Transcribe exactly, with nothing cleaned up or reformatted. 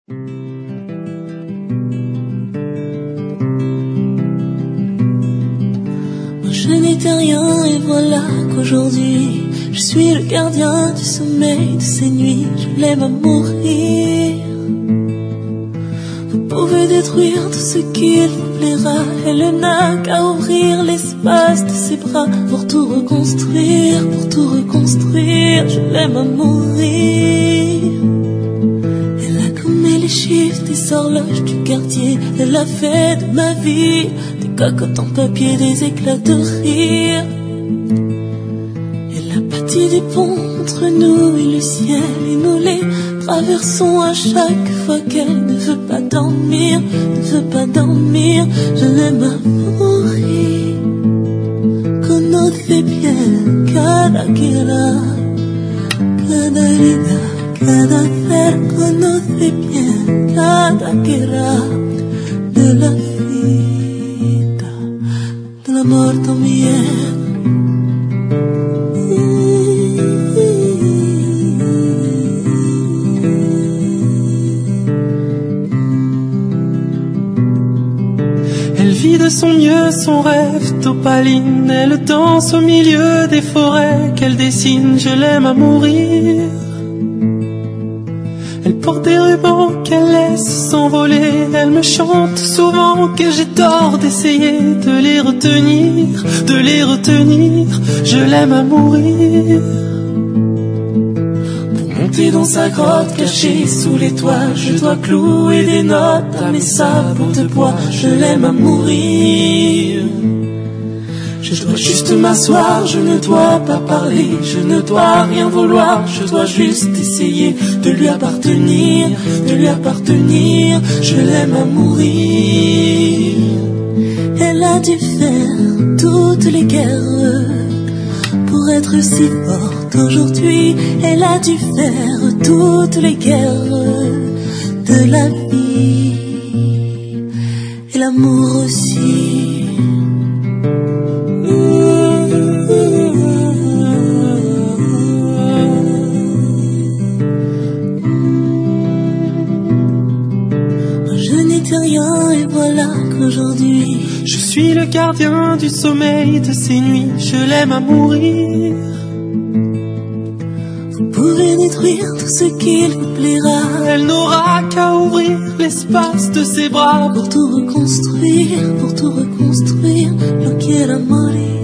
Je n'étais rien et voilà qu'aujourd'hui je suis le gardien du sommeil de ces nuits. Je l'aime à mourir. Vous pouvez détruire tout ce qu'il vous plaira. Elle n'a qu'à ouvrir l'espace de ses bras pour tout reconstruire, pour tout reconstruire. Je l'aime à mourir. Elle a gommé les chiffres des horloges du quartier. Elle a fait de ma vie des cocottes en papier, des éclats de rire. Elle a bâti des ponts entre nous et le ciel, et nous les traversons à chaque fois qu'elle ne veut pas dormir, ne veut pas dormir. Je l'aime à mourir. Conoce bien cada quiera, cada herida, cada ser. Conoce bien cada quiera de la vida, del amor también. De son mieux, son rêve d'opaline. Elle danse au milieu des forêts qu'elle dessine. Je l'aime à mourir. Elle porte des rubans qu'elle laisse s'envoler. Elle me chante souvent que j'ai tort d'essayer de les retenir, de les retenir. Je l'aime à mourir. Monter dans sa grotte cachée sous les toits, je dois clouer des notes à mes sabots de bois. Je l'aime à mourir. Je dois juste m'asseoir, je ne dois pas parler, je ne dois rien vouloir, je dois juste essayer de lui appartenir, de lui appartenir. Je l'aime à mourir. Elle a dû faire toutes les guerres pour être si forte aujourd'hui. Elle a dû faire toutes les guerres de la vie et l'amour aussi. Je n'étais rien et voilà qu'aujourd'hui je suis le gardien du sommeil de ces nuits. Je l'aime à mourir. Vous pouvez détruire tout ce qu'il vous plaira. Elle n'aura qu'à ouvrir l'espace de ses bras pour tout reconstruire, pour tout reconstruire. Yo quiero morir.